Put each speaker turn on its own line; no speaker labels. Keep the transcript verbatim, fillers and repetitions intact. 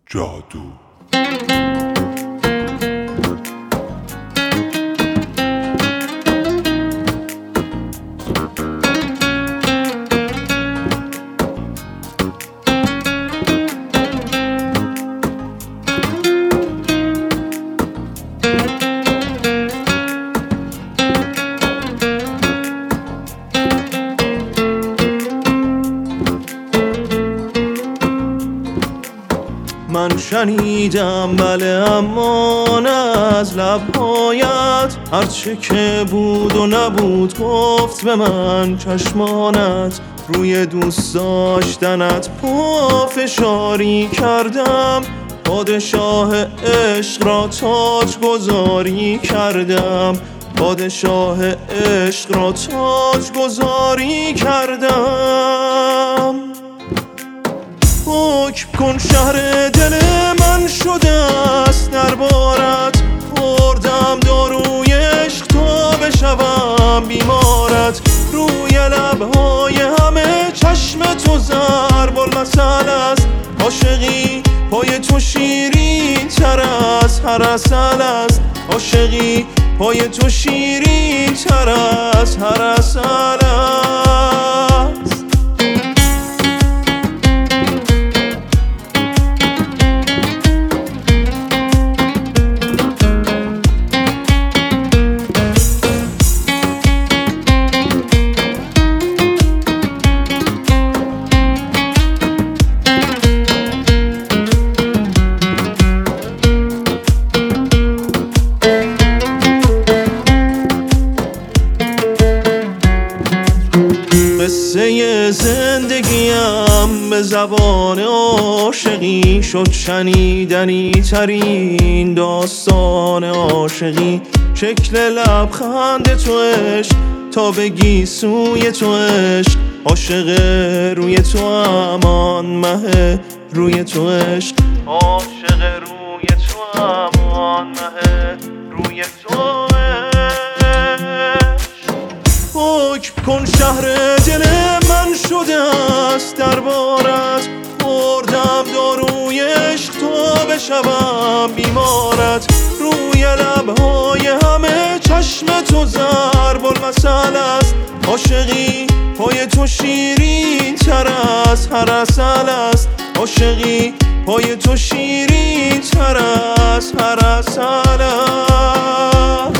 جادو.
من شنیدم بله اما نه از لبهایت، هرچه که بود و نبود گفت به من چشمانت. روی دوست داشتنت پافشاری کردم، پادشاه عشق را تاج گذاری کردم، پادشاه عشق را تاج گذاری کردم. حکم کن شهر دل من شده است در بارت، خوردم داروی عشق تا بشوم بیمارت. روی لبهای همه چشم تو ضرب المثل است، عاشقی پای تو شیرین تر از هر عسل است، عاشقی پای تو شیرین تر از هر عسل است. قصه زندگیم به زبان عاشقی شد شنیدنی ترین داستان عاشقی. شکل لبخند تو عشق تا بگی سوی تو عشق، عاشق روی تو امان مه روی تو عشق، عاشق روی تو امان مه روی تو عشق. حکم کن شهر دل من شده است در بارت، خوردم داروی عشق تا بشوم بیمارت. روی لبهای همه چشم تو ضرب المثل است، عاشقی پای تو شیرین تر از هر عسل است، عاشقی پای تو شیرین تر از هر عسل است.